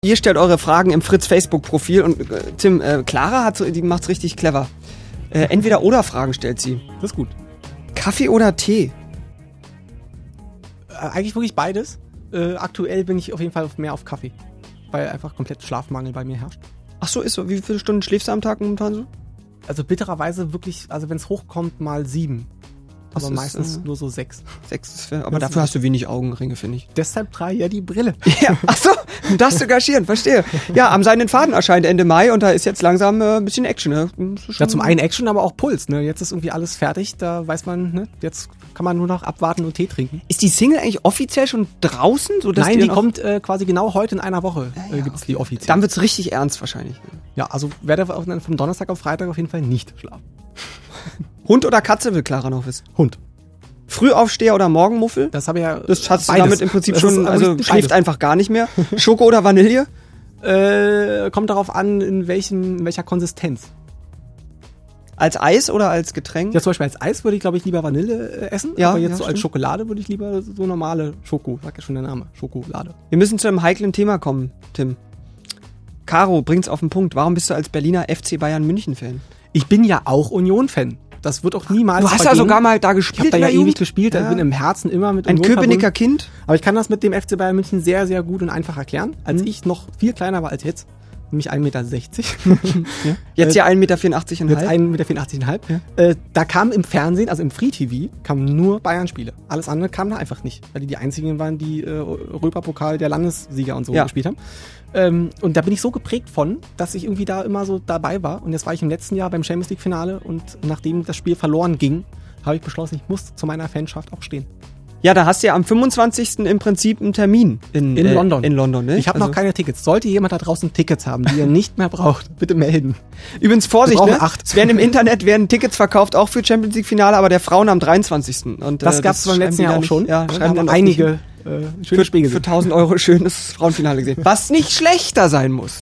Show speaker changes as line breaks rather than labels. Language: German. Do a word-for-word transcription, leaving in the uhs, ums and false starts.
Ihr stellt eure Fragen im Fritz-Facebook-Profil und äh, Tim, äh, Clara hat so, die macht's richtig clever. Äh, entweder oder Fragen stellt sie.
Das ist gut.
Kaffee oder Tee?
Äh, eigentlich wirklich beides. Äh, aktuell bin ich auf jeden Fall mehr auf Kaffee, weil einfach komplett Schlafmangel bei mir herrscht.
Ach so, ist so. Wie viele Stunden schläfst du am Tag momentan so?
Also bittererweise wirklich, also wenn es hochkommt, mal sieben.
Das
Aber
ist,
meistens
äh,
nur so sechs.
Sechs ist fair. Aber
Das
dafür
ist-
hast du wenig Augenringe, finde ich.
Deshalb trage ich ja die Brille.
Ja, ach so, um das zu kaschieren, verstehe. Ja, am Seidenen Faden erscheint Ende Mai und da ist jetzt langsam äh, ein bisschen Action. Ne? Das ist
Ja,
schon-
zum einen Action, aber auch Puls. Ne? Jetzt ist irgendwie alles fertig, da weiß man, ne? Jetzt kann man nur noch abwarten und Tee trinken.
Ist die Single eigentlich offiziell schon draußen? Sodass
Nein, die
dann auch-
kommt äh, quasi genau heute in einer Woche,
Ja,
äh,
ja,
gibt's die offiziell.
Dann wird's richtig ernst wahrscheinlich.
Ja, also werde vom Donnerstag auf Freitag auf jeden Fall nicht schlafen.
Hund oder Katze will Clara noch wissen.
Hund.
Frühaufsteher oder Morgenmuffel?
Das habe ich ja.
Das hast du
beides.
damit im Prinzip
Das
schon,
ist aber
also
nicht
schläft
beides.
einfach gar nicht mehr. Schoko oder Vanille?
Äh, kommt darauf an, in welchem, in welcher Konsistenz.
Als Eis oder als Getränk?
Ja, zum Beispiel als Eis würde ich, glaube ich, lieber Vanille äh, essen.
Ja,
aber jetzt
ja,
so als
stimmt.
Schokolade würde ich lieber so normale Schoko. Sagt ja schon der Name. Schokolade.
Wir müssen zu einem heiklen Thema kommen, Tim. Caro, bringt's auf den Punkt. Warum bist du als Berliner F C Bayern München Fan?
Ich bin ja auch Union-Fan. Das wird auch niemals
Du hast ja
vergehen.
sogar mal da
Ich habe
gespielt
da
in
ja
der
ewig
Jugend.
gespielt.
Ja.
Ich bin im Herzen immer mit
Ein
Union
Köpenicker
verbunden.
Kind.
Aber ich kann das mit dem F C Bayern München sehr, sehr gut und einfach erklären. Als
Mhm.
ich noch viel kleiner war als jetzt, nämlich ein Meter sechzig.
Jetzt ja ein Meter vierundachtzig Komma
Jetzt
fünf.
ein Meter vierundachtzig Komma fünf. Äh, da kam im Fernsehen, also im Free-T V, kamen nur Bayern-Spiele. Alles andere kam da einfach nicht, weil die die einzigen waren, die äh, Europapokal der Landessieger und so
Ja.
gespielt haben. Ähm, und da bin ich so geprägt von, dass ich irgendwie da immer so dabei war. Und jetzt war ich im letzten Jahr beim Champions League-Finale und nachdem das Spiel verloren ging, habe ich beschlossen, ich muss zu meiner Fanschaft auch stehen.
Ja, da hast du ja am fünfundzwanzigsten im Prinzip einen Termin in,
In
äh,
London.
In London, ne?
Ich habe
Also-
noch keine Tickets. Sollte jemand da draußen Tickets haben, die ihr nicht mehr braucht, bitte melden.
Übrigens Vorsicht,
Wir brauchen
ne?
acht.
Es werden im Internet werden Tickets verkauft, auch für Champions League Finale, aber der Frauen am dreiundzwanzigsten Und,
Das
äh,
gab's beim
schreiben
letzten
die
Jahr
da
auch
nicht-
schon.
Ja,
da
schreiben
haben
dann auch
einige
nicht
äh,
für,
schöne Spiele
für
gesehen.
tausend Euro schönes Frauenfinale gesehen. Was nicht schlechter sein muss.